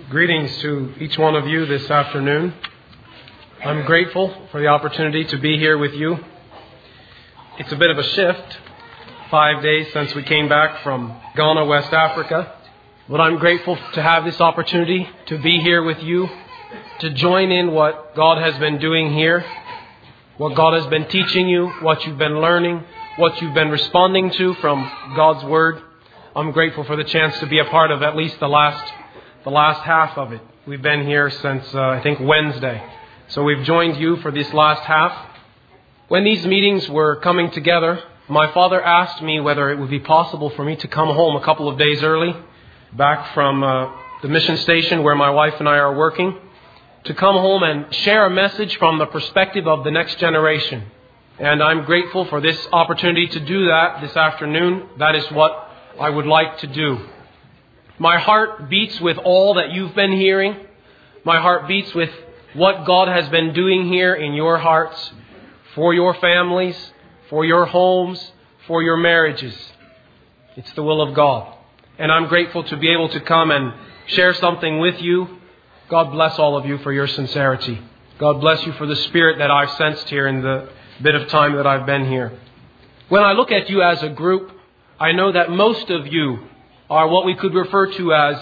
Greetings to each one of you this afternoon. I'm grateful for the opportunity to be here with you. It's a bit of a shift, 5 days since we came back from Ghana, West Africa. But I'm grateful to have this opportunity to be here with you, to join in what God has been doing here, what God has been teaching you, what you've been learning, what you've been responding to from God's Word. I'm grateful for the chance to be a part of at least the last half of it. We've been here since, I think, Wednesday. So we've joined you for this last half. When these meetings were coming together, my father asked me whether it would be possible for me to come home a couple of days early, back from the mission station where my wife and I are working, to come home and share a message from the perspective of the next generation. And I'm grateful for this opportunity to do that this afternoon. That is what I would like to do. My heart beats with all that you've been hearing. My heart beats with what God has been doing here in your hearts, for your families, for your homes, for your marriages. It's the will of God. And I'm grateful to be able to come and share something with you. God bless all of you for your sincerity. God bless you for the spirit that I've sensed here in the bit of time that I've been here. When I look at you as a group, I know that most of you are what we could refer to as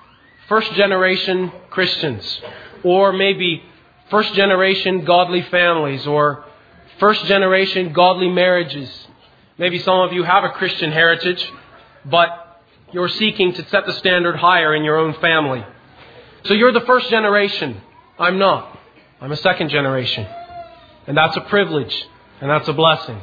first-generation Christians, or maybe first-generation godly families, or first-generation godly marriages. Maybe some of you have a Christian heritage, but you're seeking to set the standard higher in your own family. So you're the first generation. I'm not. I'm a second generation. And that's a privilege, and that's a blessing.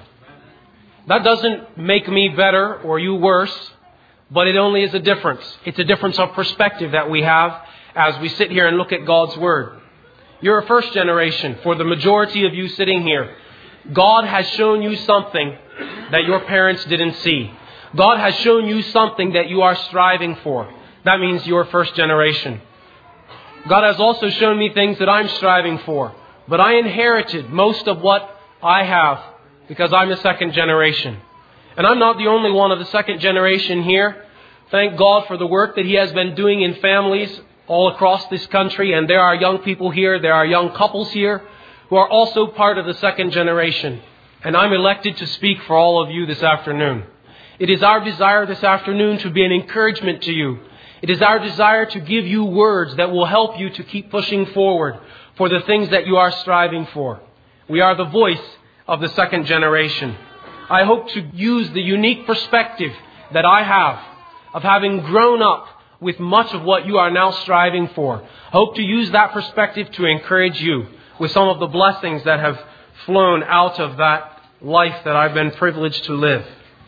That doesn't make me better or you worse, but it only is a difference. It's a difference of perspective that we have as we sit here and look at God's Word. You're a first generation. For the majority of you sitting here, God has shown you something that your parents didn't see. God has shown you something that you are striving for. That means you're first generation. God has also shown me things that I'm striving for. But I inherited most of what I have because I'm a second generation. And I'm not the only one of the second generation here. Thank God for the work that He has been doing in families all across this country. And there are young people here, there are young couples here who are also part of the second generation. And I'm elected to speak for all of you this afternoon. It is our desire this afternoon to be an encouragement to you. It is our desire to give you words that will help you to keep pushing forward for the things that you are striving for. We are the voice of the second generation. I hope to use the unique perspective that I have of having grown up with much of what you are now striving for. I hope to use that perspective to encourage you with some of the blessings that have flown out of that life that I've been privileged to live.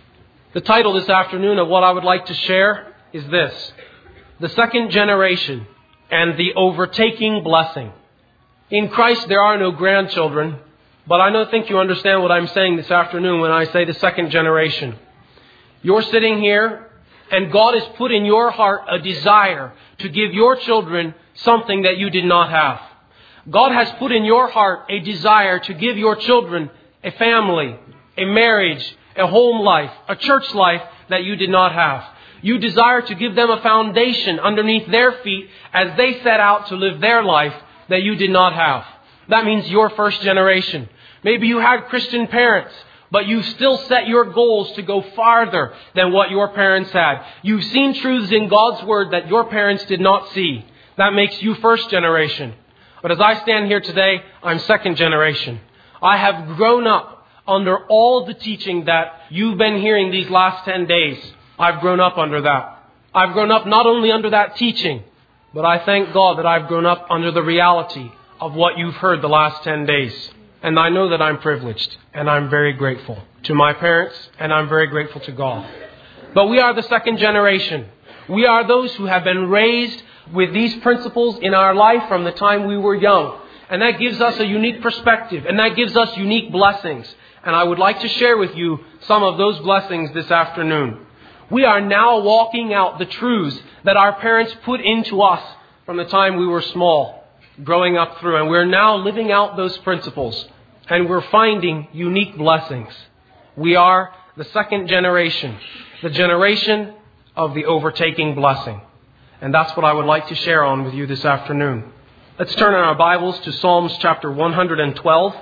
The title this afternoon of what I would like to share is this: The Second Generation and the Overtaking Blessing. In Christ there are no grandchildren, but I don't think you understand what I'm saying this afternoon when I say the second generation. You're sitting here and God has put in your heart a desire to give your children something that you did not have. God has put in your heart a desire to give your children a family, a marriage, a home life, a church life that you did not have. You desire to give them a foundation underneath their feet as they set out to live their life that you did not have. That means you're first generation. Maybe you had Christian parents, but you still set your goals to go farther than what your parents had. You've seen truths in God's Word that your parents did not see. That makes you first generation. But as I stand here today, I'm second generation. I have grown up under all the teaching that you've been hearing these last 10 days. I've grown up under that. I've grown up not only under that teaching, but I thank God that I've grown up under the reality of what you've heard the last 10 days. And I know that I'm privileged, and I'm very grateful to my parents, and I'm very grateful to God. But we are the second generation. We are those who have been raised with these principles in our life from the time we were young. And that gives us a unique perspective, and that gives us unique blessings. And I would like to share with you some of those blessings this afternoon. We are now walking out the truths that our parents put into us from the time we were small, growing up through. And we're now living out those principles. And we're finding unique blessings. We are the second generation, the generation of the overtaking blessing. And that's what I would like to share on with you this afternoon. Let's turn in our Bibles to Psalms chapter 112.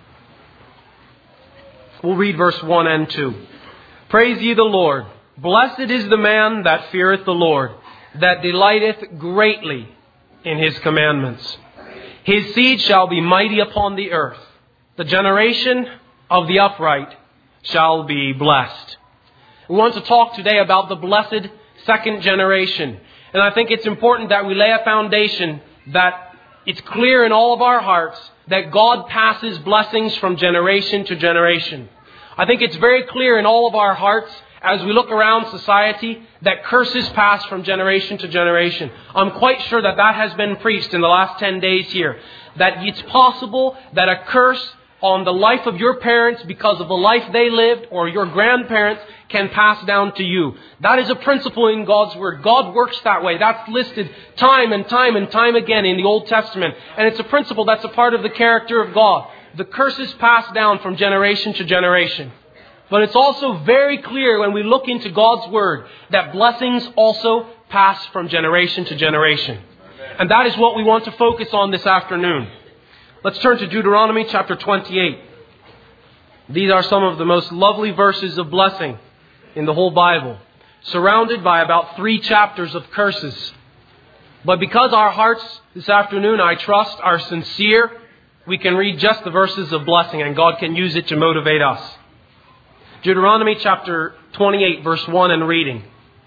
We'll read verse 1 and 2. Praise ye the Lord. Blessed is the man that feareth the Lord, that delighteth greatly in His commandments. His seed shall be mighty upon the earth. The generation of the upright shall be blessed. We want to talk today about the blessed second generation. And I think it's important that we lay a foundation that it's clear in all of our hearts that God passes blessings from generation to generation. I think it's very clear in all of our hearts as we look around society that curses pass from generation to generation. I'm quite sure that has been preached in the last 10 days here. That it's possible that a curse on the life of your parents because of the life they lived or your grandparents can pass down to you. That is a principle in God's Word. God works that way. That's listed time and time and time again in the Old Testament. And it's a principle that's a part of the character of God. The curses pass down from generation to generation. But it's also very clear when we look into God's Word that blessings also pass from generation to generation. And that is what we want to focus on this afternoon. Let's turn to Deuteronomy chapter 28. These are some of the most lovely verses of blessing in the whole Bible, surrounded by about 3 chapters of curses. But because our hearts this afternoon, I trust, are sincere, we can read just the verses of blessing and God can use it to motivate us. Deuteronomy chapter 28 verse 1 and reading.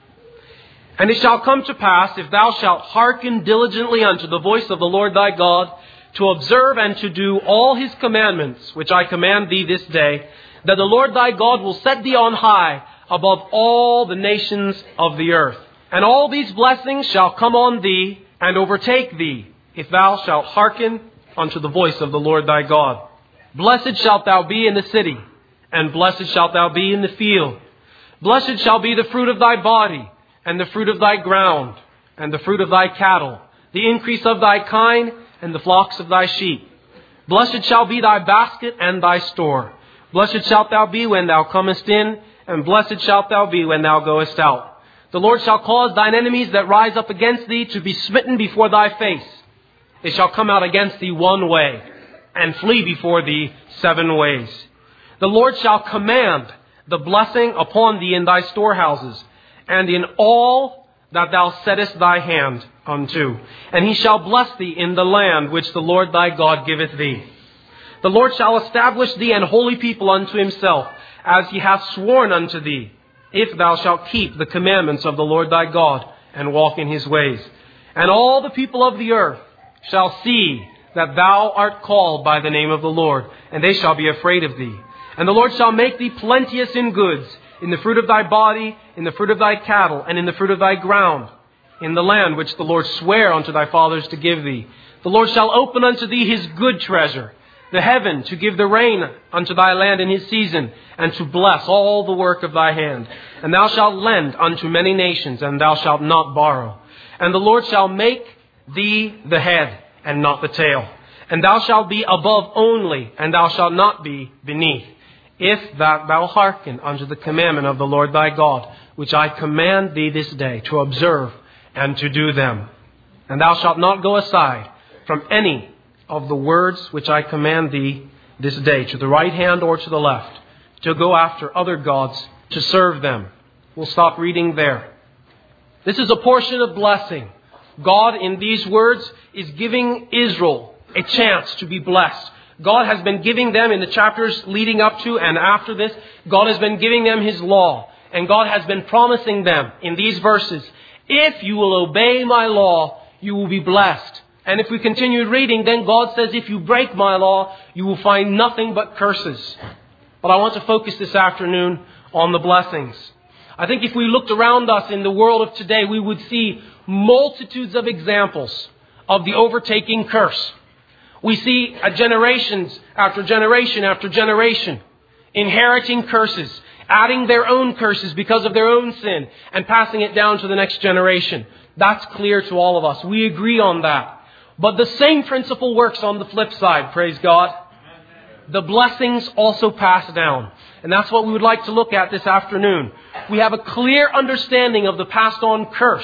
And it shall come to pass, if thou shalt hearken diligently unto the voice of the Lord thy God, to observe and to do all His commandments, which I command thee this day, that the Lord thy God will set thee on high above all the nations of the earth. And all these blessings shall come on thee and overtake thee, if thou shalt hearken unto the voice of the Lord thy God. Blessed shalt thou be in the city, and blessed shalt thou be in the field. Blessed shall be the fruit of thy body, and the fruit of thy ground, and the fruit of thy cattle, the increase of thy kine, and the flocks of thy sheep. Blessed shall be thy basket and thy store. Blessed shalt thou be when thou comest in, and blessed shalt thou be when thou goest out. The Lord shall cause thine enemies that rise up against thee to be smitten before thy face. They shall come out against thee one way, and flee before thee 7 ways. The Lord shall command the blessing upon thee in thy storehouses, and in all that thou settest thy hand unto. And He shall bless thee in the land which the Lord thy God giveth thee. The Lord shall establish thee an holy people unto Himself, as He hath sworn unto thee, if thou shalt keep the commandments of the Lord thy God, and walk in His ways. And all the people of the earth shall see that thou art called by the name of the Lord, and they shall be afraid of thee. And the Lord shall make thee plenteous in goods, in the fruit of thy body, in the fruit of thy cattle, and in the fruit of thy ground, in the land which the Lord sware unto thy fathers to give thee. The Lord shall open unto thee His good treasure, the heaven, to give the rain unto thy land in His season, and to bless all the work of thy hand. And thou shalt lend unto many nations, and thou shalt not borrow. And the Lord shall make thee the head, and not the tail. And thou shalt be above only, and thou shalt not be beneath, if that thou hearken unto the commandment of the Lord thy God, which I command thee this day, to observe and to do them. And thou shalt not go aside from any of the words which I command thee this day, to the right hand or to the left, to go after other gods, to serve them. We'll stop reading there. This is a portion of blessing. God, in these words, is giving Israel a chance to be blessed. God has been giving them in the chapters leading up to and after this, God has been giving them His law. And God has been promising them in these verses, if you will obey my law, you will be blessed. And if we continue reading, then God says, if you break my law, you will find nothing but curses. But I want to focus this afternoon on the blessings. I think if we looked around us in the world of today, we would see multitudes of examples of the overtaking curse. We see generations after generation after generation inheriting curses, adding their own curses because of their own sin, and passing it down to the next generation. That's clear to all of us. We agree on that. But the same principle works on the flip side, praise God. The blessings also pass down. And that's what we would like to look at this afternoon. We have a clear understanding of the passed on curse.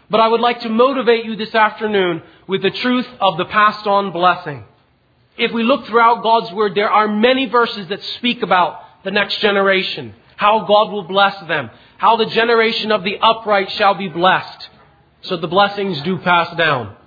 But I would like to motivate you this afternoon with the truth of the passed on blessing. If we look throughout God's Word, there are many verses that speak about the next generation, how God will bless them, how the generation of the upright shall be blessed. So the blessings do pass down.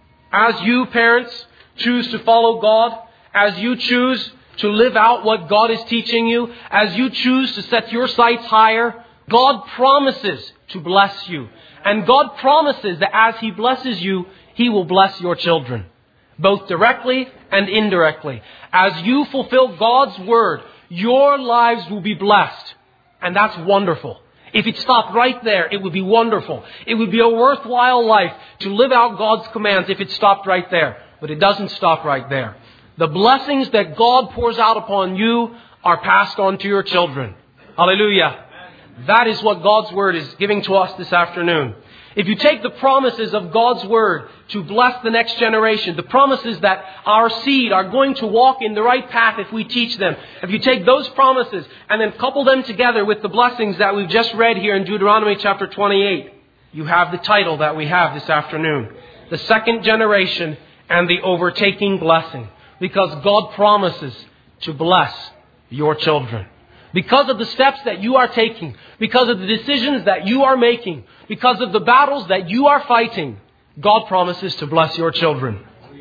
As you, parents, choose to follow God, as you choose to live out what God is teaching you, as you choose to set your sights higher, God promises to bless you. And God promises that as He blesses you, He will bless your children, both directly and indirectly. As you fulfill God's Word, your lives will be blessed. And that's wonderful. If it stopped right there, it would be wonderful. It would be a worthwhile life to live out God's commands if it stopped right there. But it doesn't stop right there. The blessings that God pours out upon you are passed on to your children. Hallelujah. That is what God's Word is giving to us this afternoon. If you take the promises of God's Word to bless the next generation, the promises that our seed are going to walk in the right path if we teach them, if you take those promises and then couple them together with the blessings that we've just read here in Deuteronomy chapter 28, you have the title that we have this afternoon, The Second Generation and the Overtaking Blessing, because God promises to bless your children. Because of the steps that you are taking, because of the decisions that you are making, because of the battles that you are fighting, God promises to bless your children.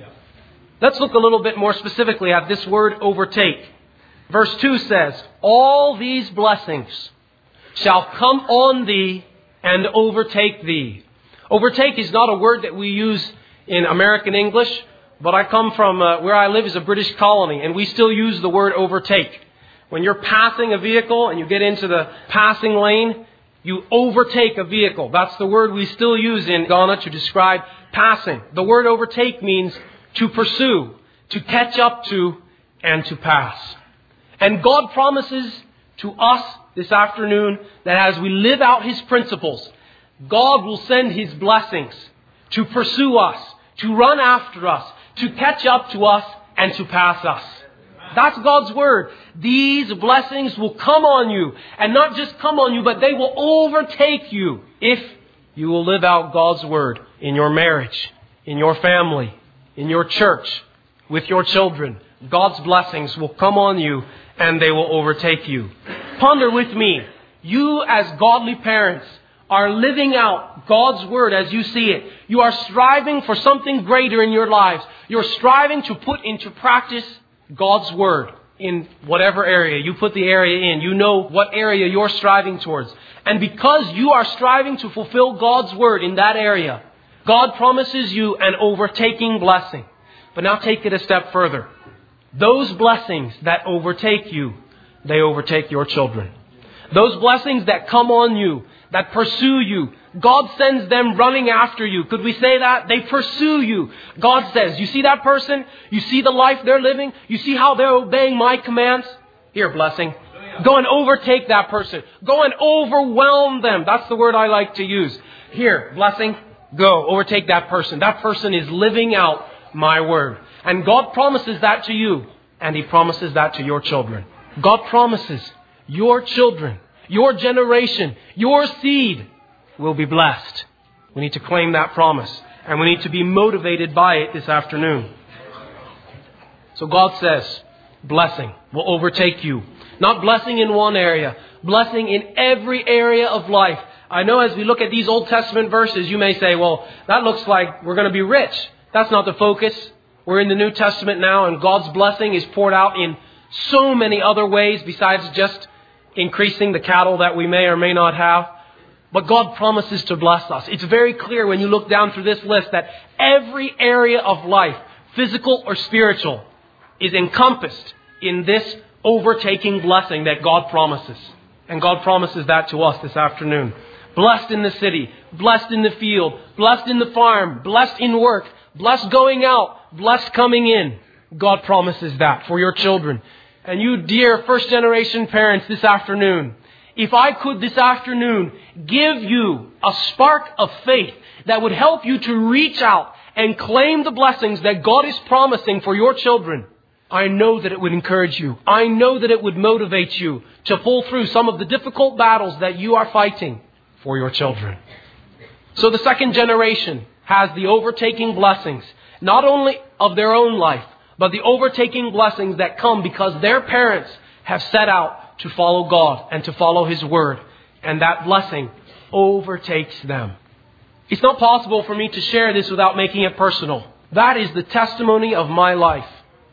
Let's look a little bit more specifically at this word overtake. Verse 2 says, all these blessings shall come on thee and overtake thee. Overtake is not a word that we use in American English, but I come from where I live is a British colony, and we still use the word overtake. When you're passing a vehicle and you get into the passing lane, you overtake a vehicle. That's the word we still use in Ghana to describe passing. The word overtake means to pursue, to catch up to, and to pass. And God promises to us this afternoon that as we live out His principles, God will send His blessings to pursue us, to run after us, to catch up to us, and to pass us. That's God's Word. These blessings will come on you. And not just come on you, but they will overtake you if you will live out God's Word in your marriage, in your family, in your church, with your children. God's blessings will come on you and they will overtake you. Ponder with me. You as godly parents are living out God's Word as you see it. You are striving for something greater in your lives. You're striving to put into practice God's Word in whatever area. You put the area in. You know what area you're striving towards. And because you are striving to fulfill God's Word in that area, God promises you an overtaking blessing. But now take it a step further. Those blessings that overtake you, they overtake your children. Those blessings that come on you, that pursue you, God sends them running after you. Could we say that? They pursue you. God says, you see that person? You see the life they're living? You see how they're obeying my commands? Here, blessing. Go and overtake that person. Go and overwhelm them. That's the word I like to use. Here, blessing. Go, overtake that person. That person is living out my word. And God promises that to you. And He promises that to your children. God promises your children, your generation, your seed will be blessed. We need to claim that promise. And we need to be motivated by it this afternoon. So God says, blessing will overtake you. Not blessing in one area, blessing in every area of life. I know as we look at these Old Testament verses, you may say, well, that looks like we're going to be rich. That's not the focus. We're in the New Testament now, and God's blessing is poured out in so many other ways besides just increasing the cattle that we may or may not have. But God promises to bless us. It's very clear when you look down through this list that every area of life, physical or spiritual, is encompassed in this overtaking blessing that God promises. And God promises that to us this afternoon. Blessed in the city, blessed in the field, blessed in the farm, blessed in work, blessed going out, blessed coming in. God promises that for your children. And you dear first generation parents this afternoon, if I could this afternoon give you a spark of faith that would help you to reach out and claim the blessings that God is promising for your children, I know that it would encourage you. I know that it would motivate you to pull through some of the difficult battles that you are fighting for your children. So the second generation has the overtaking blessings, not only of their own life, but the overtaking blessings that come because their parents have set out to follow God and to follow His Word. And that blessing overtakes them. It's not possible for me to share this without making it personal. That is the testimony of my life.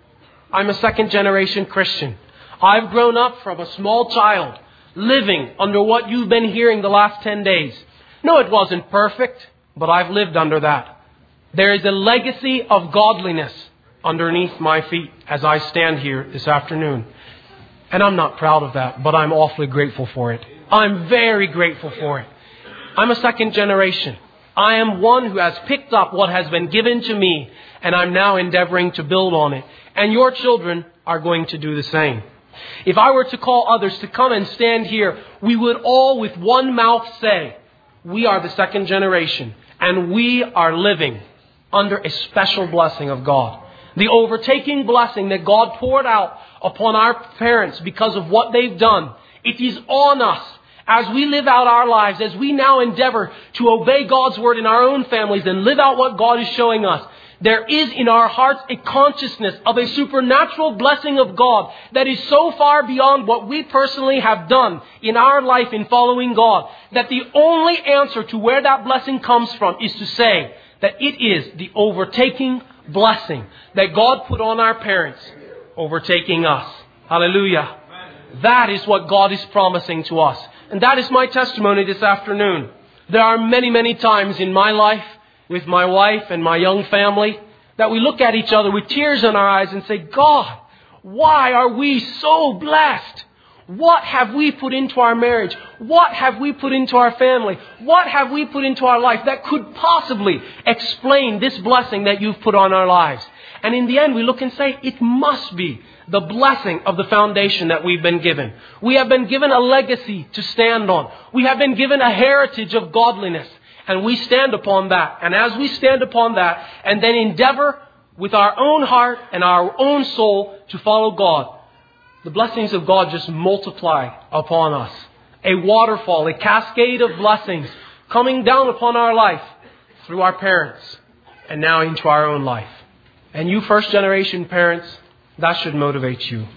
I'm a second generation Christian. I've grown up from a small child, living under what you've been hearing the last 10 days. No, it wasn't perfect, but I've lived under that. There is a legacy of godliness underneath my feet as I stand here this afternoon. And I'm not proud of that, but I'm awfully grateful for it. I'm very grateful for it. I'm a second generation. I am one who has picked up what has been given to me, and I'm now endeavoring to build on it. And your children are going to do the same. If I were to call others to come and stand here, we would all with one mouth say, we are the second generation, and we are living under a special blessing of God. The overtaking blessing that God poured out upon our parents because of what they've done. It is on us as we live out our lives, as we now endeavor to obey God's Word in our own families and live out what God is showing us. There is in our hearts a consciousness of a supernatural blessing of God that is so far beyond what we personally have done in our life in following God, that the only answer to where that blessing comes from is to say that it is the overtaking blessing that God put on our parents, overtaking us. Hallelujah. That is what God is promising to us. And that is my testimony this afternoon. There are many, many times in my life with my wife and my young family that we look at each other with tears in our eyes and say, God, why are we so blessed? What have we put into our marriage? What have we put into our family? What have we put into our life that could possibly explain this blessing that you've put on our lives? And in the end, we look and say, it must be the blessing of the foundation that we've been given. We have been given a legacy to stand on. We have been given a heritage of godliness. And we stand upon that. And as we stand upon that, and then endeavor with our own heart and our own soul to follow God, the blessings of God just multiply upon us. A waterfall, a cascade of blessings coming down upon our life through our parents and now into our own life. And you first generation parents, that should motivate you.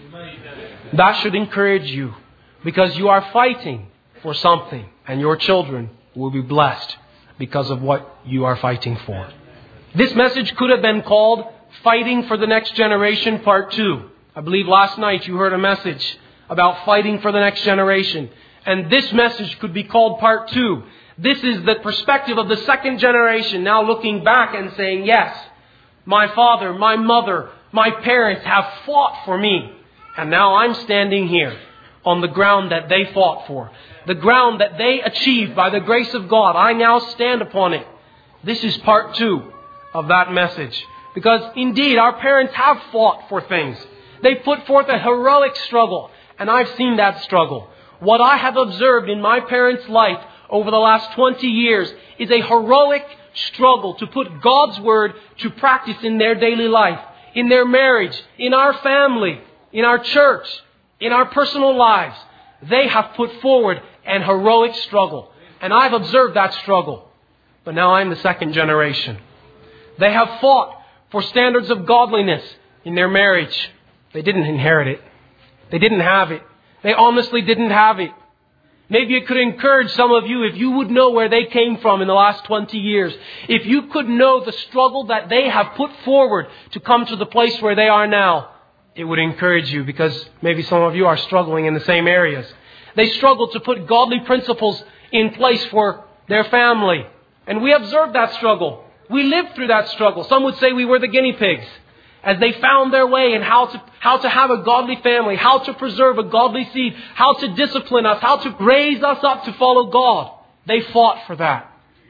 That should encourage you, because you are fighting for something and your children will be blessed because of what you are fighting for. This message could have been called Fighting for the Next Generation Part 2. I believe last night you heard a message about fighting for the next generation. And this message could be called Part 2. This is the perspective of the second generation now looking back and saying, yes, my father, my mother, my parents have fought for me. And now I'm standing here on the ground that they fought for. The ground that they achieved by the grace of God. I now stand upon it. This is Part 2 of that message. Because indeed, our parents have fought for things. They put forth a heroic struggle. And I've seen that struggle. What I have observed in my parents' life over the last 20 years is a heroic struggle to put God's Word to practice in their daily life, in their marriage, in our family, in our church, in our personal lives. They have put forward an heroic struggle. And I've observed that struggle. But now I'm the second generation. They have fought for standards of godliness in their marriage. They didn't inherit it. They didn't have it. They honestly didn't have it. Maybe it could encourage some of you if you would know where they came from in the last 20 years. If you could know the struggle that they have put forward to come to the place where they are now, it would encourage you, because maybe some of you are struggling in the same areas. They struggled to put godly principles in place for their family. And we observed that struggle. We lived through that struggle. Some would say we were the guinea pigs as they found their way in how to have a godly family, how to preserve a godly seed, how to discipline us, how to raise us up to follow God. They fought for that.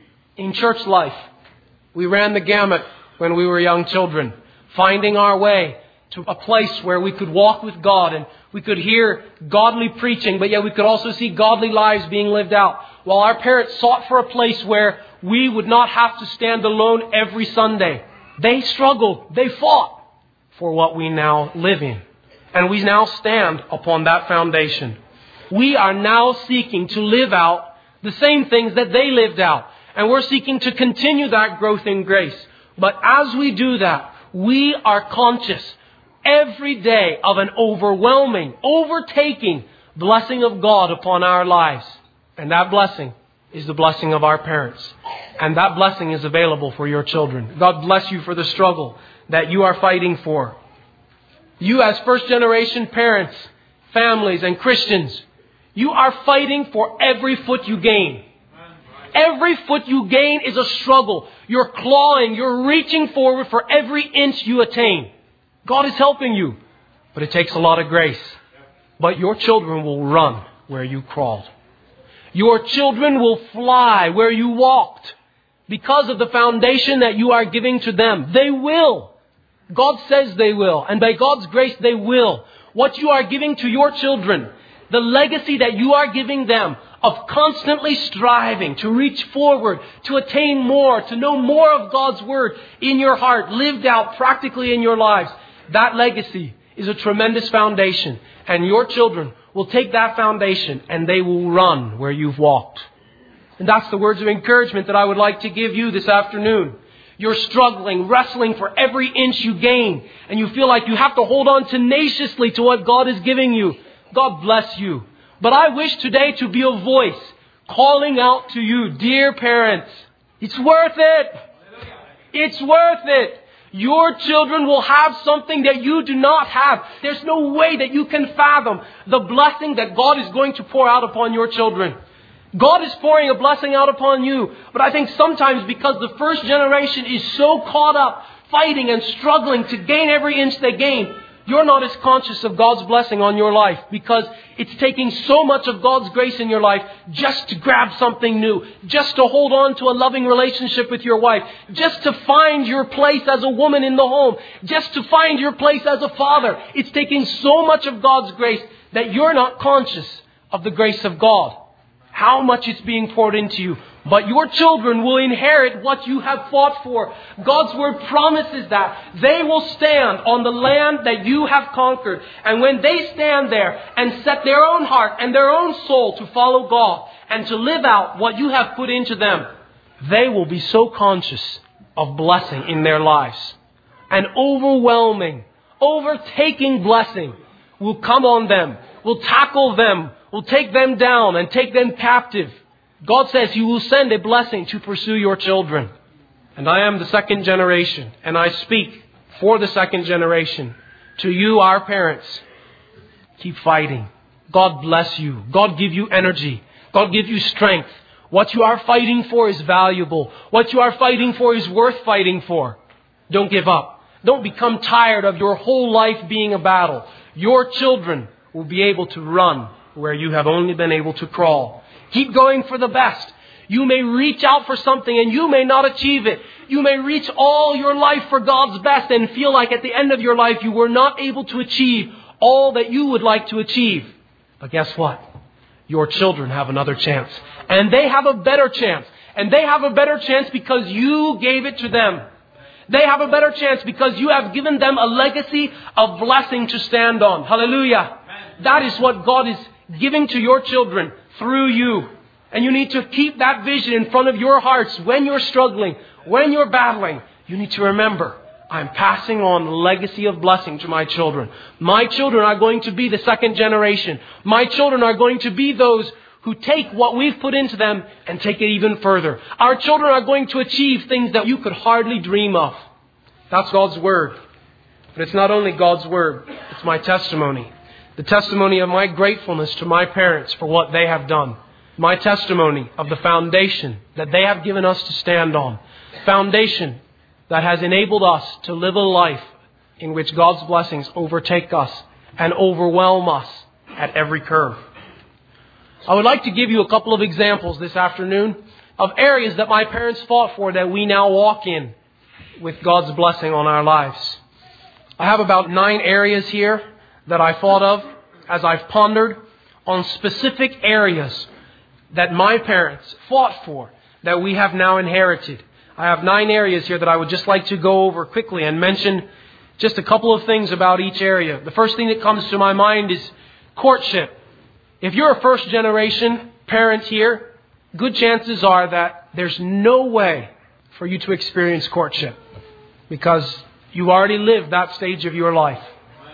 In church life, we ran the gamut when we were young children, finding our way to a place where we could walk with God and we could hear godly preaching, but yet we could also see godly lives being lived out. While our parents sought for a place where we would not have to stand alone every Sunday, they struggled, they fought for what we now live in. And we now stand upon that foundation. We are now seeking to live out the same things that they lived out. And we're seeking to continue that growth in grace. But as we do that, we are conscious every day of an overwhelming, overtaking blessing of God upon our lives. And that blessing is the blessing of our parents. And that blessing is available for your children. God bless you for the struggle that you are fighting for. You as first generation parents, families and Christians, you are fighting for every foot you gain. Every foot you gain is a struggle. You're clawing, you're reaching forward for every inch you attain. God is helping you, but it takes a lot of grace. But your children will run where you crawled. Your children will fly where you walked because of the foundation that you are giving to them. They will. God says they will. And by God's grace, they will. What you are giving to your children, the legacy that you are giving them of constantly striving to reach forward, to attain more, to know more of God's Word in your heart, lived out practically in your lives, that legacy is a tremendous foundation. And your children will take that foundation and they will run where you've walked. And that's the words of encouragement that I would like to give you this afternoon. You're struggling, wrestling for every inch you gain. And you feel like you have to hold on tenaciously to what God is giving you. God bless you. But I wish today to be a voice calling out to you, dear parents. It's worth it. It's worth it. Your children will have something that you do not have. There's no way that you can fathom the blessing that God is going to pour out upon your children. God is pouring a blessing out upon you. But I think sometimes because the first generation is so caught up fighting and struggling to gain every inch they gain, you're not as conscious of God's blessing on your life because it's taking so much of God's grace in your life just to grab something new, just to hold on to a loving relationship with your wife, just to find your place as a woman in the home, just to find your place as a father. It's taking so much of God's grace that you're not conscious of the grace of God, how much it's being poured into you. But your children will inherit what you have fought for. God's Word promises that. They will stand on the land that you have conquered. And when they stand there and set their own heart and their own soul to follow God and to live out what you have put into them, they will be so conscious of blessing in their lives. An overwhelming, overtaking blessing will come on them, will tackle them, will take them down and take them captive. God says He will send a blessing to pursue your children. And I am the second generation. And I speak for the second generation. To you, our parents, keep fighting. God bless you. God give you energy. God give you strength. What you are fighting for is valuable. What you are fighting for is worth fighting for. Don't give up. Don't become tired of your whole life being a battle. Your children will be able to run where you have only been able to crawl. Keep going for the best. You may reach out for something and you may not achieve it. You may reach all your life for God's best and feel like at the end of your life you were not able to achieve all that you would like to achieve. But guess what? Your children have another chance. And they have a better chance. And they have a better chance because you gave it to them. They have a better chance because you have given them a legacy of blessing to stand on. Hallelujah. That is what God is giving to your children through you. And you need to keep that vision in front of your hearts when you're struggling, when you're battling. You need to remember, I'm passing on the legacy of blessing to my children. My children are going to be the second generation. My children are going to be those who take what we've put into them and take it even further. Our children are going to achieve things that you could hardly dream of. That's God's Word. But it's not only God's Word, it's my testimony. The testimony of my gratefulness to my parents for what they have done. My testimony of the foundation that they have given us to stand on. Foundation that has enabled us to live a life in which God's blessings overtake us and overwhelm us at every curve. I would like to give you a couple of examples this afternoon of areas that my parents fought for that we now walk in with God's blessing on our lives. I have about 9 areas here that I thought of as I've pondered on specific areas that my parents fought for that we have now inherited. I have 9 areas here that I would just like to go over quickly and mention just a couple of things about each area. The first thing that comes to my mind is courtship. If you're a first generation parent here, good chances are that there's no way for you to experience courtship because you already lived that stage of your life.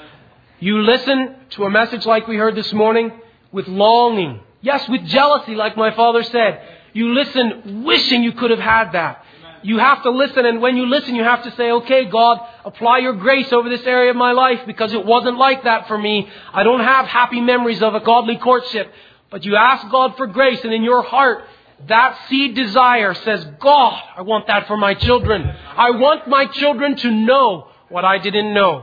You listen to a message like we heard this morning with longing. Yes, with jealousy, like my father said. You listen wishing you could have had that. You have to listen, and when you listen, you have to say, okay, God, apply your grace over this area of my life because it wasn't like that for me. I don't have happy memories of a godly courtship. But you ask God for grace, and in your heart, that seed desire says, God, I want that for my children. I want my children to know what I didn't know.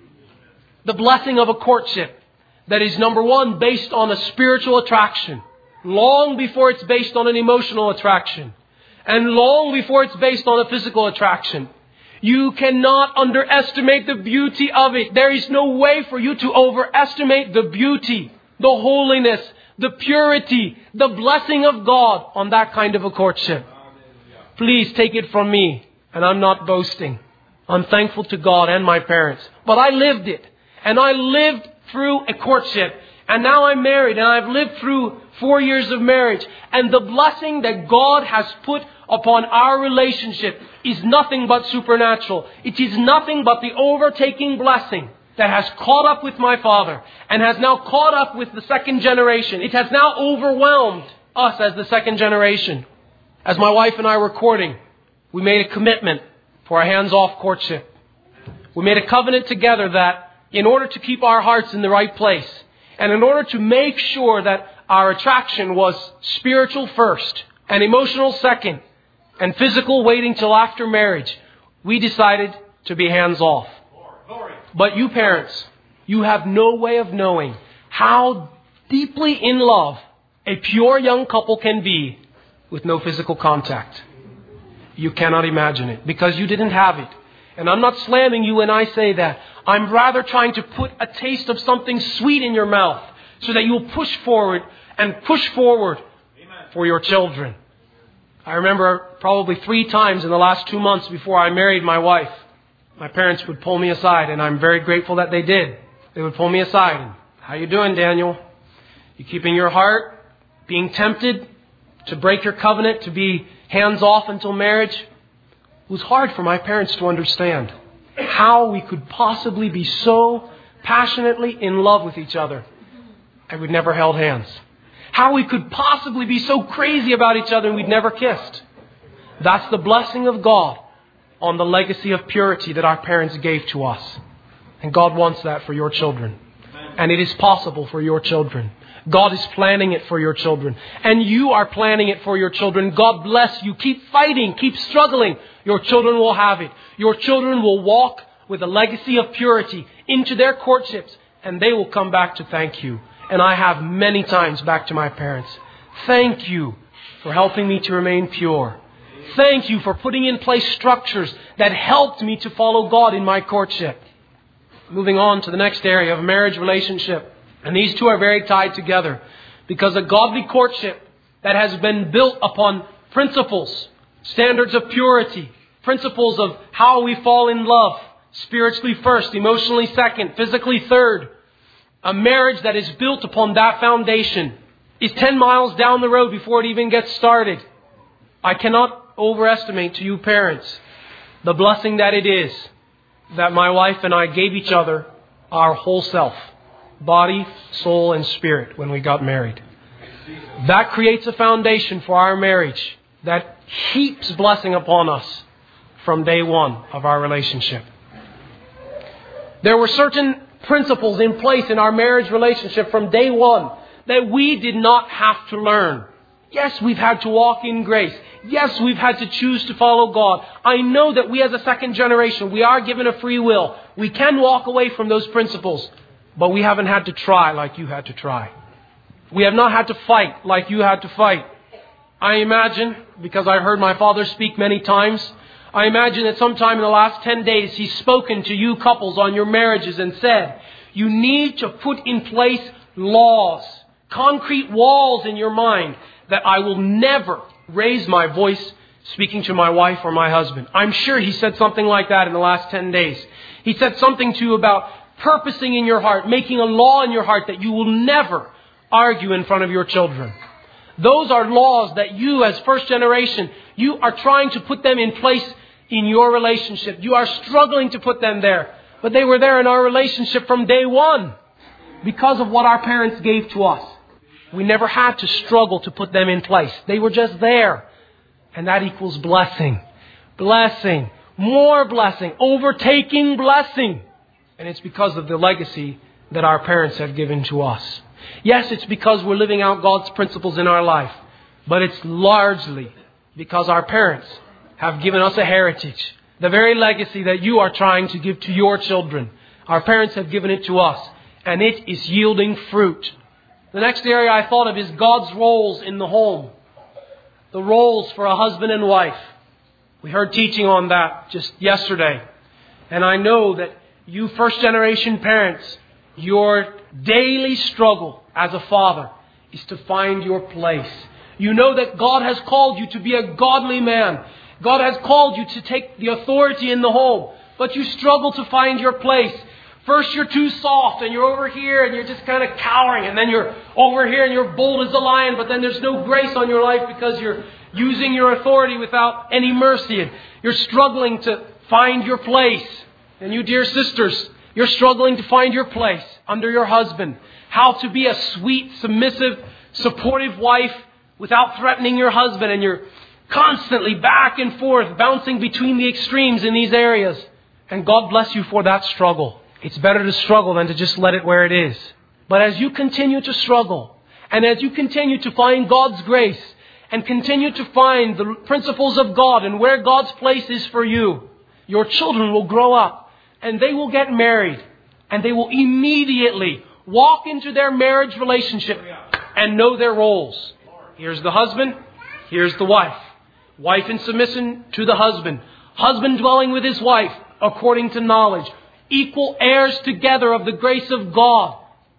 The blessing of a courtship that is, number one, based on a spiritual attraction, long before it's based on an emotional attraction, and long before it's based on a physical attraction. You cannot underestimate the beauty of it. There is no way for you to overestimate the beauty, the holiness, the purity, the blessing of God on that kind of a courtship. Please take it from me, and I'm not boasting. I'm thankful to God and my parents. But I lived it. And I lived through a courtship. And now I'm married, and I've lived through 4 years of marriage. And the blessing that God has put upon our relationship is nothing but supernatural. It is nothing but the overtaking blessing that has caught up with my father and has now caught up with the second generation. It has now overwhelmed us as the second generation. As my wife and I were courting, we made a commitment for a hands-off courtship. We made a covenant together that in order to keep our hearts in the right place and in order to make sure that our attraction was spiritual first and emotional second and physical waiting till after marriage, we decided to be hands-off. But you parents, you have no way of knowing how deeply in love a pure young couple can be with no physical contact. You cannot imagine it because you didn't have it. And I'm not slamming you when I say that. I'm rather trying to put a taste of something sweet in your mouth so that you'll push forward and push forward for your children. I remember probably 3 times in the last 2 months before I married my wife, my parents would pull me aside, and I'm very grateful that they did. They would pull me aside. And, how you doing, Daniel? You keeping your heart? Being tempted to break your covenant, to be hands-off until marriage? It was hard for my parents to understand how we could possibly be so passionately in love with each other and we'd never held hands. How we could possibly be so crazy about each other and we'd never kissed. That's the blessing of God on the legacy of purity that our parents gave to us. And God wants that for your children. And it is possible for your children. God is planning it for your children. And you are planning it for your children. God bless you. Keep fighting. Keep struggling. Your children will have it. Your children will walk with a legacy of purity into their courtships. And they will come back to thank you. And I have many times back to my parents. Thank you for helping me to remain pure. Thank you for putting in place structures that helped me to follow God in my courtship. Moving on to the next area of marriage relationship. And these two are very tied together because a godly courtship that has been built upon principles, standards of purity, principles of how we fall in love, spiritually first, emotionally second, physically third. A marriage that is built upon that foundation is 10 miles down the road before it even gets started. I cannot overestimate to you parents the blessing that it is that my wife and I gave each other our whole self. Body, soul, and spirit when we got married. That creates a foundation for our marriage that heaps blessing upon us from day one of our relationship. There were certain principles in place in our marriage relationship from day one that we did not have to learn. Yes, we've had to walk in grace. Yes, we've had to choose to follow God. I know that we as a second generation, we are given a free will. We can walk away from those principles. But we haven't had to try like you had to try. We have not had to fight like you had to fight. I imagine, because I heard my father speak many times, I imagine that sometime in the last 10 days he's spoken to you couples on your marriages and said, you need to put in place laws, concrete walls in your mind that I will never raise my voice speaking to my wife or my husband. I'm sure he said something like that in the last 10 days. He said something to you about purposing in your heart, making a law in your heart that you will never argue in front of your children. Those are laws that you as first generation, you are trying to put them in place in your relationship. You are struggling to put them there. But they were there in our relationship from day one because of what our parents gave to us. We never had to struggle to put them in place. They were just there. And that equals blessing. Blessing. More blessing. Overtaking blessing. And it's because of the legacy that our parents have given to us. Yes, it's because we're living out God's principles in our life. But it's largely because our parents have given us a heritage. The very legacy that you are trying to give to your children. Our parents have given it to us. And it is yielding fruit. The next area I thought of is God's roles in the home. The roles for a husband and wife. We heard teaching on that just yesterday. And I know that you first generation parents, your daily struggle as a father is to find your place. You know that God has called you to be a godly man. God has called you to take the authority in the home. But you struggle to find your place. First you're too soft and you're over here and you're just kind of cowering. And then you're over here and you're bold as a lion. But then there's no grace on your life because you're using your authority without any mercy. And you're struggling to find your place. And you dear sisters, you're struggling to find your place under your husband. How to be a sweet, submissive, supportive wife without threatening your husband. And you're constantly back and forth, bouncing between the extremes in these areas. And God bless you for that struggle. It's better to struggle than to just let it where it is. But as you continue to struggle, and as you continue to find God's grace, and continue to find the principles of God and where God's place is for you, your children will grow up, and they will get married, and they will immediately walk into their marriage relationship and know their roles. Here's the husband, here's the wife. Wife in submission to the husband. Husband dwelling with his wife according to knowledge. Equal heirs together of the grace of God.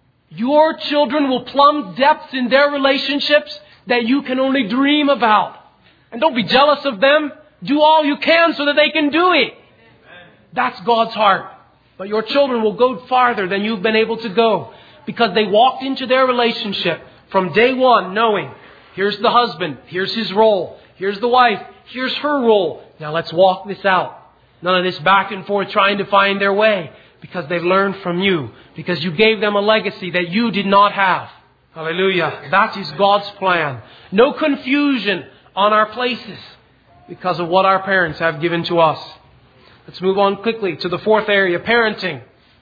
Your children will plumb depths in their relationships that you can only dream about. And don't be jealous of them. Do all you can so that they can do it. That's God's heart. But your children will go farther than you've been able to go because they walked into their relationship from day one knowing, here's the husband, here's his role, here's the wife, here's her role. Now let's walk this out. None of this back and forth trying to find their way because they've learned from you. Because you gave them a legacy that you did not have. Hallelujah. That is God's plan. No confusion on our places because of what our parents have given to us. Let's move on quickly to the fourth area, parenting.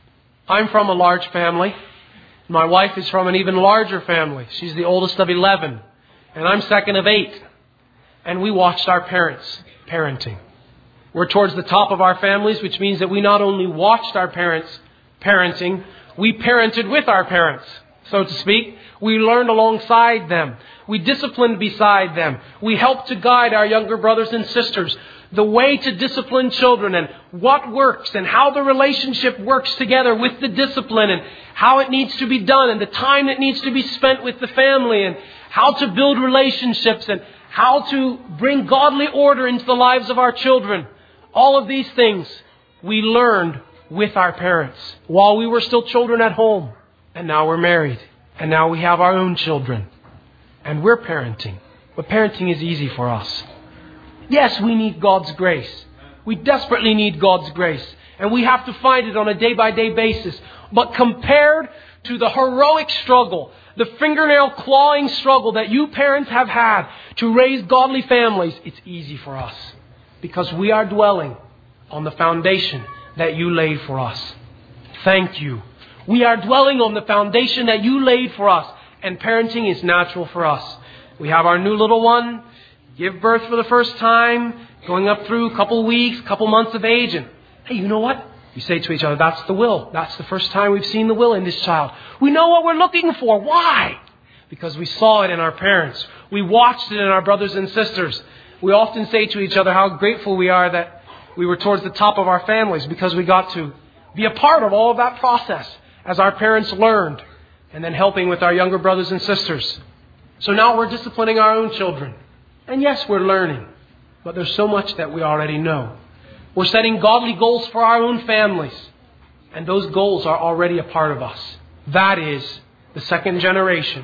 I'm from a large family. My wife is from an even larger family. She's the oldest of 11. And I'm second of 8. And we watched our parents parenting. We're towards the top of our families, which means that we not only watched our parents parenting, we parented with our parents, so to speak. We learned alongside them. We disciplined beside them. We helped to guide our younger brothers and sisters the way to discipline children and what works and how the relationship works together with the discipline and how it needs to be done and the time that needs to be spent with the family and how to build relationships and how to bring godly order into the lives of our children. All of these things we learned with our parents while we were still children at home. And now we're married. And now we have our own children. And we're parenting. But parenting is easy for us. Yes, we need God's grace. We desperately need God's grace. And we have to find it on a day-by-day basis. But compared to the heroic struggle, the fingernail clawing struggle that you parents have had to raise godly families, it's easy for us. Because we are dwelling on the foundation that you laid for us. Thank you. We are dwelling on the foundation that you laid for us. And parenting is natural for us. We have our new little one, give birth for the first time, going up through a couple weeks, couple months of age. And hey, you know what? We say to each other, that's the will. That's the first time we've seen the will in this child. We know what we're looking for. Why? Because we saw it in our parents. We watched it in our brothers and sisters. We often say to each other how grateful we are that we were towards the top of our families because we got to be a part of all of that process as our parents learned and then helping with our younger brothers and sisters. So now we're disciplining our own children. And yes, we're learning, but there's so much that we already know. We're setting godly goals for our own families, and those goals are already a part of us. That is the second generation.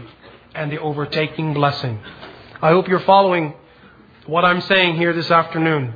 and the overtaking blessing. I hope you're following what I'm saying here this afternoon.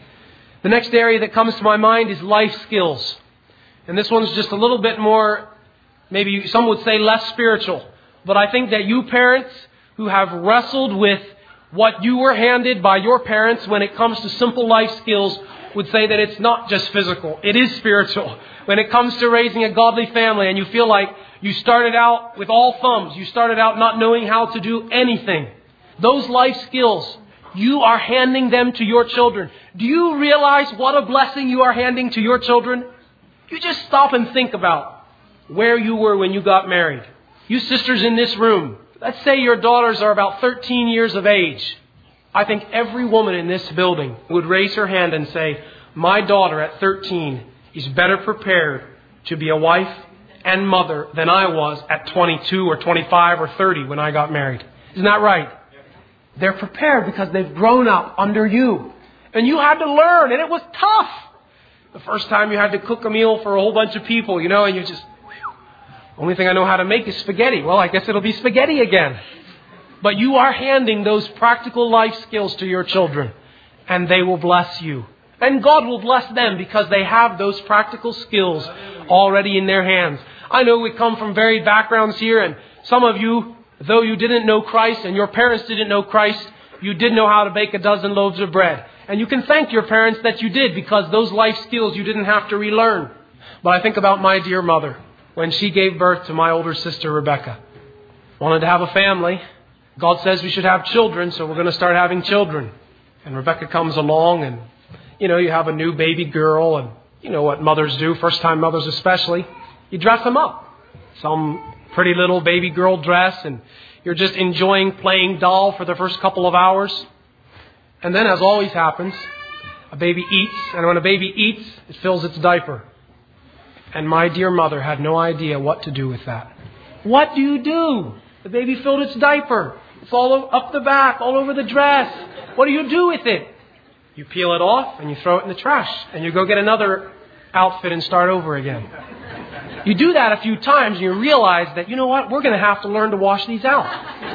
The next area that comes to my mind is life skills. And this one's just a little bit more, maybe some would say less spiritual. But I think that you parents who have wrestled with what you were handed by your parents when it comes to simple life skills would say that it's not just physical. It is spiritual. When it comes to raising a godly family and you feel like you started out with all thumbs, you started out not knowing how to do anything. Those life skills, you are handing them to your children. Do you realize what a blessing you are handing to your children? You just stop and think about where you were when you got married. You sisters in this room, let's say your daughters are about 13 years of age. I think every woman in this building would raise her hand and say, my daughter at 13 is better prepared to be a wife and mother than I was at 22 or 25 or 30 when I got married. Isn't that right? They're prepared because they've grown up under you. And you had to learn, and it was tough. The first time you had to cook a meal for a whole bunch of people, and you just, only thing I know how to make is spaghetti. Well, I guess it'll be spaghetti again. But you are handing those practical life skills to your children, and they will bless you. And God will bless them because they have those practical skills already in their hands. I know we come from varied backgrounds here, and some of you, though you didn't know Christ and your parents didn't know Christ, you did know how to bake a dozen loaves of bread. And you can thank your parents that you did, because those life skills you didn't have to relearn. But I think about my dear mother when she gave birth to my older sister, Rebecca. Wanted to have a family. God says we should have children, so we're going to start having children. And Rebecca comes along, and you have a new baby girl, and you know what mothers do, first-time mothers especially. You dress them up. Some pretty little baby girl dress, and you're just enjoying playing doll for the first couple of hours. And then, as always happens, a baby eats, and when a baby eats, it fills its diaper. And my dear mother had no idea what to do with that. What do you do? The baby filled its diaper. It's all up the back, all over the dress. What do you do with it? You peel it off and you throw it in the trash. And you go get another outfit and start over again. You do that a few times and you realize that, we're going to have to learn to wash these out.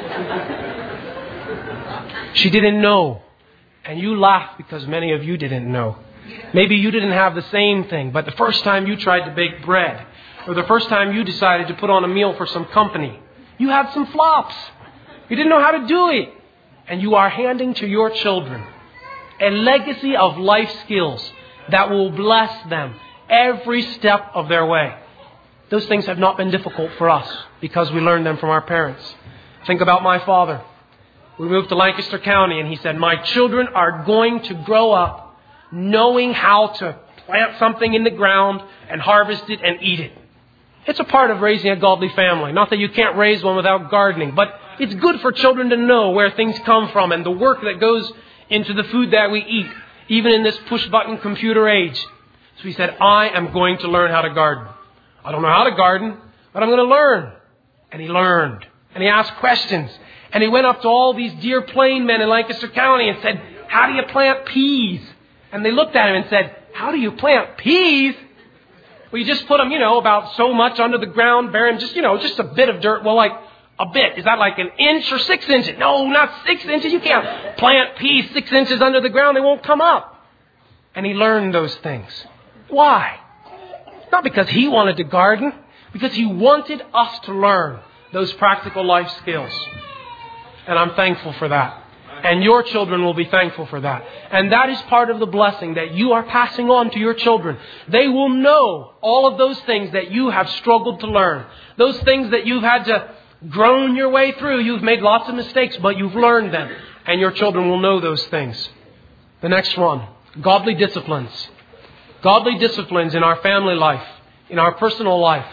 She didn't know. And you laugh because many of you didn't know. Maybe you didn't have the same thing, but the first time you tried to bake bread, or the first time you decided to put on a meal for some company, you had some flops. You didn't know how to do it. And you are handing to your children a legacy of life skills that will bless them every step of their way. Those things have not been difficult for us because we learned them from our parents. Think about my father. We moved to Lancaster County, and he said, my children are going to grow up knowing how to plant something in the ground and harvest it and eat it. It's a part of raising a godly family. Not that you can't raise one without gardening, but it's good for children to know where things come from and the work that goes into the food that we eat, even in this push-button computer age. So he said, I am going to learn how to garden. I don't know how to garden, but I'm going to learn. And he learned. And he asked questions. And he went up to all these Deer Plain men in Lancaster County and said, how do you plant peas? And they looked at him and said, how do you plant peas? Well, you just put them, about so much under the ground, bury them, just a bit of dirt. Well, like a bit. Is that like an inch or 6 inches? No, not 6 inches. You can't plant peas 6 inches under the ground. They won't come up. And he learned those things. Why? Not because he wanted to garden, because he wanted us to learn those practical life skills. And I'm thankful for that. And your children will be thankful for that. And that is part of the blessing that you are passing on to your children. They will know all of those things that you have struggled to learn. Those things that you've had to groan your way through. You've made lots of mistakes, but you've learned them. And your children will know those things. The next one, godly disciplines. Godly disciplines in our family life, in our personal life.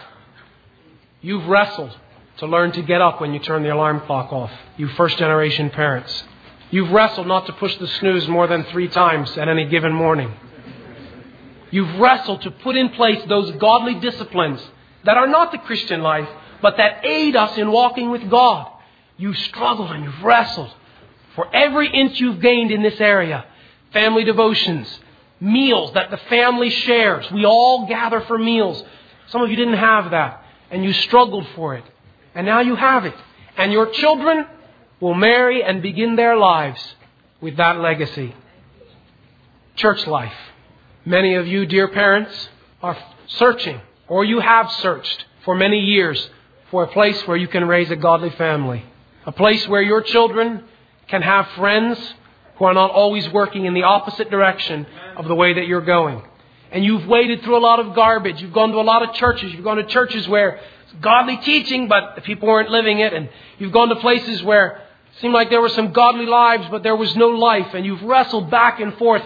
You've wrestled to learn to get up when you turn the alarm clock off. You first-generation parents. You've wrestled not to push the snooze more than 3 times at any given morning. You've wrestled to put in place those godly disciplines that are not the Christian life, but that aid us in walking with God. You've struggled and you've wrestled for every inch you've gained in this area. Family devotions, meals that the family shares. We all gather for meals. Some of you didn't have that, and you struggled for it. And now you have it. And your children will marry and begin their lives with that legacy. Church life. Many of you, dear parents, are searching, or you have searched for many years for a place where you can raise a godly family. A place where your children can have friends who are not always working in the opposite direction of the way that you're going. And you've waded through a lot of garbage. You've gone to a lot of churches. You've gone to churches where it's godly teaching, but the people weren't living it. And you've gone to places where it seemed like there were some godly lives, but there was no life. And you've wrestled back and forth.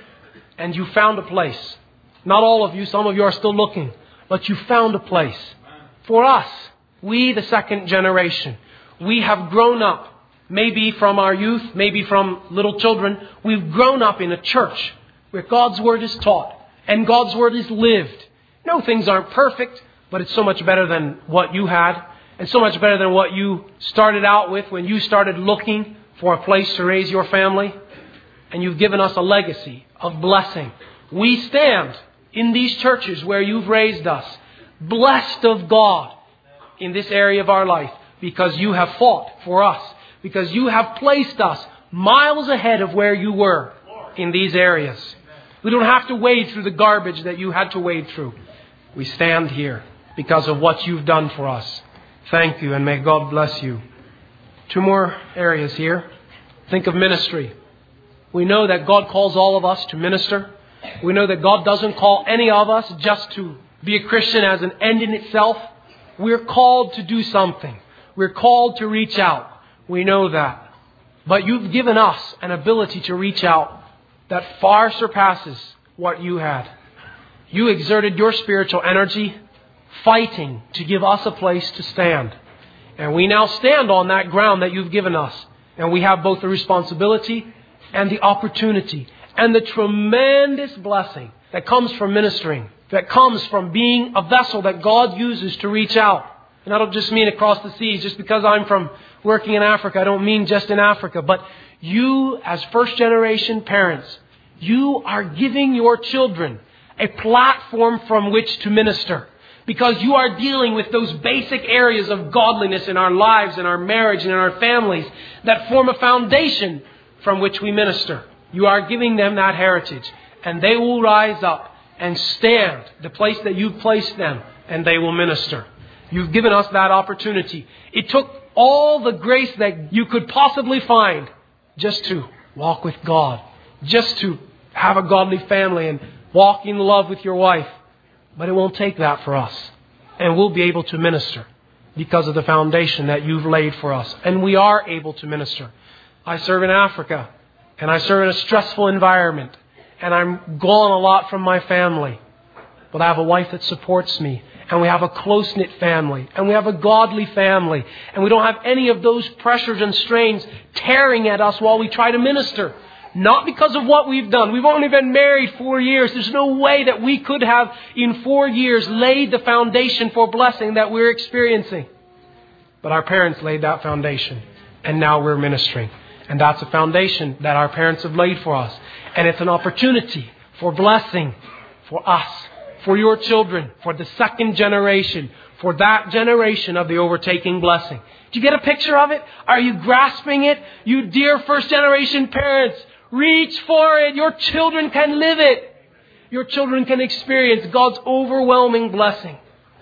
And you found a place. Not all of you. Some of you are still looking. But you found a place. For us, we, the second generation, we have grown up. Maybe from our youth, maybe from little children. We've grown up in a church where God's Word is taught. And God's Word is lived. No, things aren't perfect, but it's so much better than what you had. And so much better than what you started out with when you started looking for a place to raise your family. And you've given us a legacy of blessing. We stand in these churches where you've raised us, blessed of God in this area of our life, because you have fought for us, because you have placed us miles ahead of where you were in these areas. We don't have to wade through the garbage that you had to wade through. We stand here because of what you've done for us. Thank you, and may God bless you. 2 more areas here. Think of ministry. We know that God calls all of us to minister. We know that God doesn't call any of us just to be a Christian as an end in itself. We're called to do something. We're called to reach out. We know that. But you've given us an ability to reach out that far surpasses what you had. You exerted your spiritual energy fighting to give us a place to stand. And we now stand on that ground that you've given us. And we have both the responsibility and the opportunity and the tremendous blessing that comes from ministering, that comes from being a vessel that God uses to reach out. And I don't just mean across the seas. Just because I'm from working in Africa, I don't mean just in Africa. But you, as first generation parents, you are giving your children a platform from which to minister. Because you are dealing with those basic areas of godliness in our lives, in our marriage, and in our families that form a foundation from which we minister. You are giving them that heritage. And they will rise up and stand the place that you've placed them, and they will minister. You've given us that opportunity. It took all the grace that you could possibly find just to walk with God, just to have a godly family and walk in love with your wife. But it won't take that for us. And we'll be able to minister because of the foundation that you've laid for us. And we are able to minister. I serve in Africa, and I serve in a stressful environment, and I'm gone a lot from my family. But I have a wife that supports me, and we have a close-knit family, and we have a godly family, and we don't have any of those pressures and strains tearing at us while we try to minister. Not because of what we've done. We've only been married 4 years. There's no way that we could have in 4 years laid the foundation for blessing that we're experiencing. But our parents laid that foundation, and now we're ministering. And that's a foundation that our parents have laid for us. And it's an opportunity for blessing for us, for your children, for the second generation, for that generation of the overtaking blessing. Do you get a picture of it? Are you grasping it? You dear first generation parents, reach for it. Your children can live it. Your children can experience God's overwhelming blessing.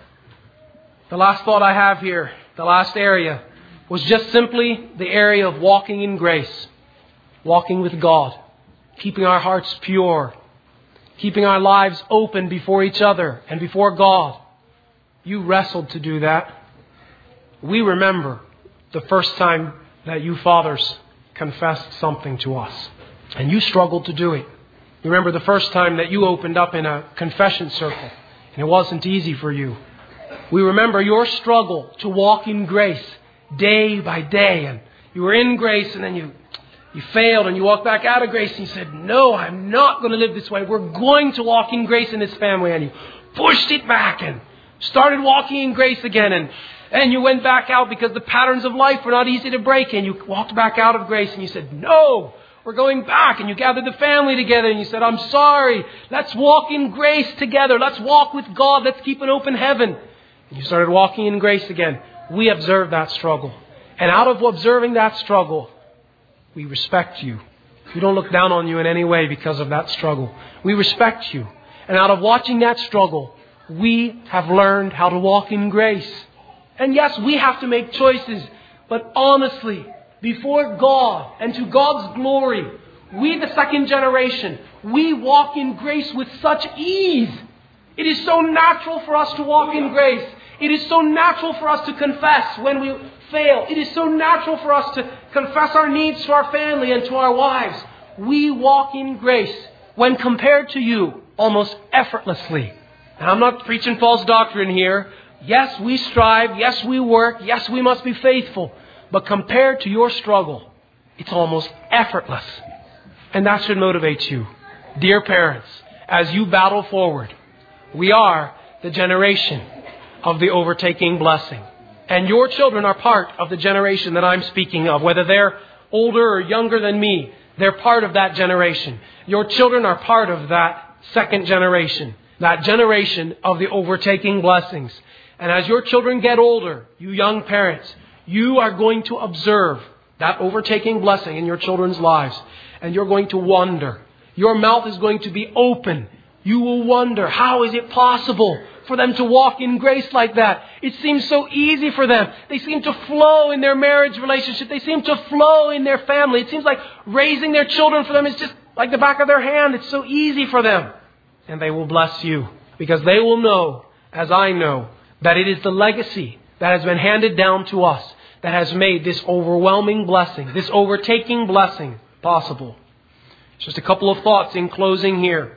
The last thought I have here, the last area, was just simply the area of walking in grace. Walking with God. Keeping our hearts pure. Keeping our lives open before each other and before God. You wrestled to do that. We remember the first time that you fathers confessed something to us. And you struggled to do it. You remember the first time that you opened up in a confession circle. And it wasn't easy for you. We remember your struggle to walk in grace day by day. And you were in grace, and then you failed, and you walked back out of grace, and you said, no, I'm not going to live this way. We're going to walk in grace in this family. And you pushed it back and started walking in grace again. And you went back out because the patterns of life were not easy to break. And you walked back out of grace, and you said, no, we're going back. And you gathered the family together, and you said, I'm sorry. Let's walk in grace together. Let's walk with God. Let's keep an open heaven. And you started walking in grace again. We observed that struggle. And out of observing that struggle, we respect you. We don't look down on you in any way because of that struggle. We respect you. And out of watching that struggle, we have learned how to walk in grace. And yes, we have to make choices. But honestly, before God and to God's glory, we, the second generation, we walk in grace with such ease. It is so natural for us to walk in grace. It is so natural for us to confess when we fail. It is so natural for us to confess our needs to our family and to our wives. We walk in grace when compared to you almost effortlessly. And I'm not preaching false doctrine here. Yes, we strive. Yes, we work. Yes, we must be faithful. But compared to your struggle, it's almost effortless. And that should motivate you. Dear parents, as you battle forward, we are the generation of the overtaking blessing. And your children are part of the generation that I'm speaking of. Whether they're older or younger than me, they're part of that generation. Your children are part of that second generation. That generation of the overtaking blessings. And as your children get older, you young parents, you are going to observe that overtaking blessing in your children's lives. And you're going to wonder. Your mouth is going to be open. You will wonder, how is it possible for them to walk in grace like that? It seems so easy for them. They seem to flow in their marriage relationship. They seem to flow in their family. It seems like raising their children for them is just like the back of their hand. It's so easy for them. And they will bless you because they will know, as I know, that it is the legacy that has been handed down to us that has made this overwhelming blessing, this overtaking blessing possible. Just a couple of thoughts in closing here.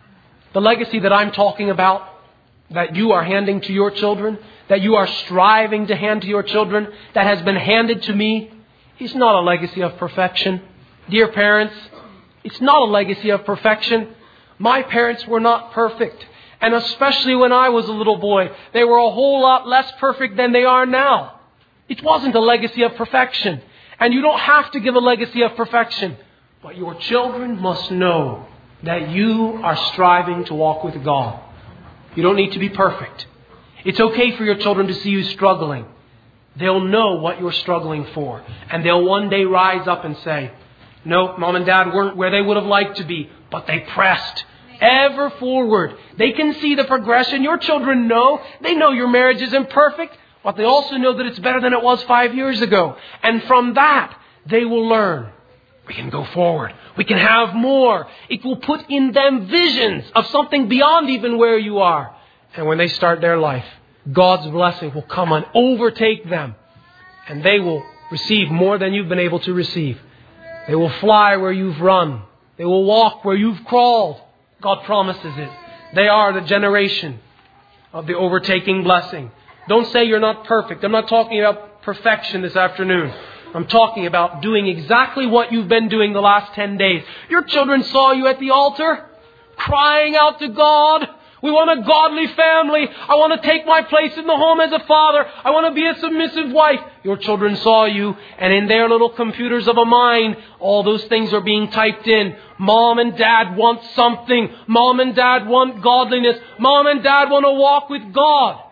The legacy that I'm talking about, that you are handing to your children, that you are striving to hand to your children, that has been handed to me, is not a legacy of perfection. Dear parents, it's not a legacy of perfection. My parents were not perfect. And especially when I was a little boy, they were a whole lot less perfect than they are now. It wasn't a legacy of perfection. And you don't have to give a legacy of perfection. But your children must know that you are striving to walk with God. You don't need to be perfect. It's okay for your children to see you struggling. They'll know what you're struggling for. And they'll one day rise up and say, no, Mom and Dad weren't where they would have liked to be, but they pressed ever forward. They can see the progression. Your children know. They know your marriage isn't perfect, but they also know that it's better than it was 5 years ago. And from that, they will learn. We can go forward. We can have more. It will put in them visions of something beyond even where you are. And when they start their life, God's blessing will come and overtake them. And they will receive more than you've been able to receive. They will fly where you've run. They will walk where you've crawled. God promises it. They are the generation of the overtaking blessing. Don't say you're not perfect. I'm not talking about perfection this afternoon. I'm talking about doing exactly what you've been doing the last 10 days. Your children saw you at the altar, crying out to God. We want a godly family. I want to take my place in the home as a father. I want to be a submissive wife. Your children saw you, and in their little computers of a mind, all those things are being typed in. Mom and Dad want something. Mom and Dad want godliness. Mom and Dad want to walk with God.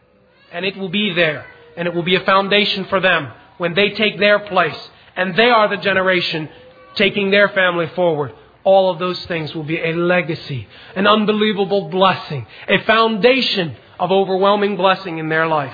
And it will be there. And it will be a foundation for them when they take their place. And they are the generation taking their family forward. All of those things will be a legacy, an unbelievable blessing, a foundation of overwhelming blessing in their life.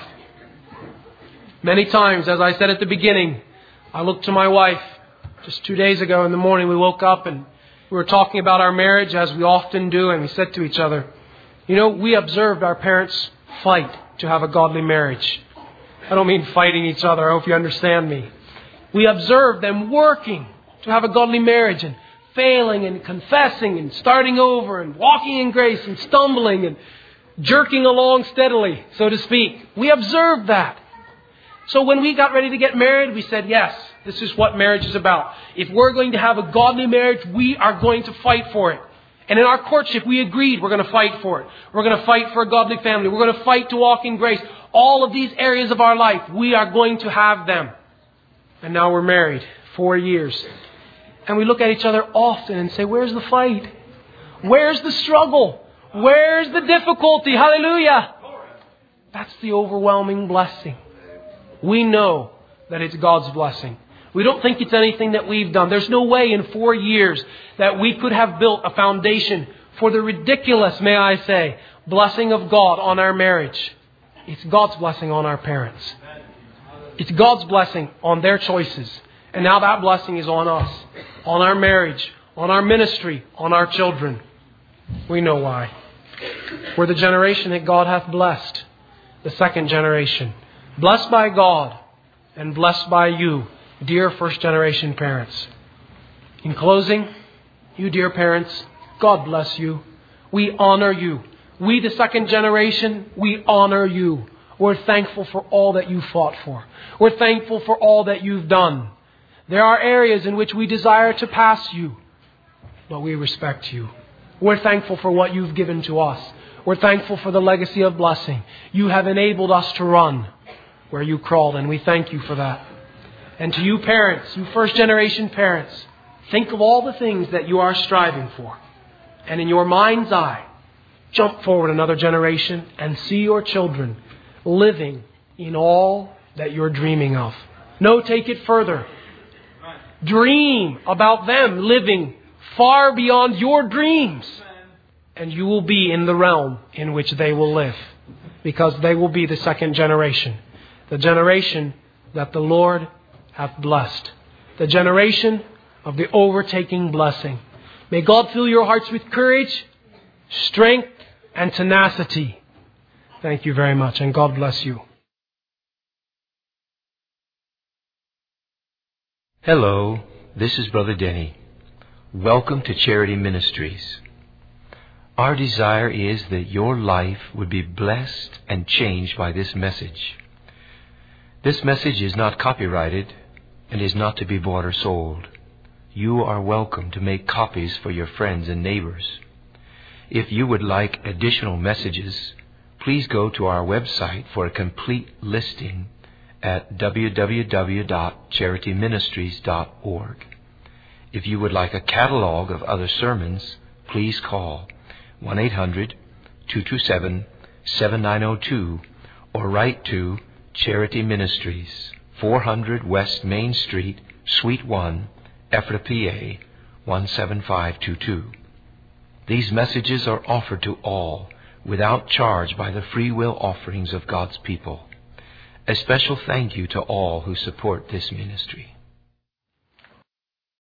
Many times, as I said at the beginning, I looked to my wife. Just 2 days ago in the morning, we woke up and we were talking about our marriage as we often do. And we said to each other, we observed our parents fight to have a godly marriage. I don't mean fighting each other. I hope you understand me. We observed them working to have a godly marriage and failing and confessing and starting over and walking in grace and stumbling and jerking along steadily, so to speak. We observed that. So when we got ready to get married, we said, yes, this is what marriage is about. If we're going to have a godly marriage, we are going to fight for it. And in our courtship, we agreed we're going to fight for it. We're going to fight for a godly family. We're going to fight to walk in grace. All of these areas of our life, we are going to have them. And now we're married 4 years. And we look at each other often and say, where's the fight? Where's the struggle? Where's the difficulty? Hallelujah. That's the overwhelming blessing. We know that it's God's blessing. We don't think it's anything that we've done. There's no way in 4 years that we could have built a foundation for the ridiculous, may I say, blessing of God on our marriage. It's God's blessing on our parents. It's God's blessing on their choices. And now that blessing is on us, on our marriage, on our ministry, on our children. We know why. We're the generation that God hath blessed. The second generation. Blessed by God and blessed by you, dear first generation parents. In closing, you dear parents, God bless you. We honor you. We, the second generation, we honor you. We're thankful for all that you fought for. We're thankful for all that you've done. There are areas in which we desire to pass you, but we respect you. We're thankful for what you've given to us. We're thankful for the legacy of blessing. You have enabled us to run where you crawled, and we thank you for that. And to you parents, you first generation parents, think of all the things that you are striving for. And in your mind's eye, jump forward another generation and see your children living in all that you're dreaming of. No, take it further. Dream about them living far beyond your dreams. And you will be in the realm in which they will live. Because they will be the second generation. The generation that the Lord hath blessed. The generation of the overtaking blessing. May God fill your hearts with courage, strength, and tenacity. Thank you very much, and God bless you. Hello, this is Brother Denny. Welcome to Charity Ministries. Our desire is that your life would be blessed and changed by this message. This message is not copyrighted and is not to be bought or sold. You are welcome to make copies for your friends and neighbors. If you would like additional messages, please go to our website for a complete listing at www.charityministries.org. If you would like a catalog of other sermons, please call 1-800-227-7902 or write to Charity Ministries, 400 West Main Street, Suite 1, Ephrata, PA, 17522. These messages are offered to all without charge by the free will offerings of God's people. A special thank you to all who support this ministry.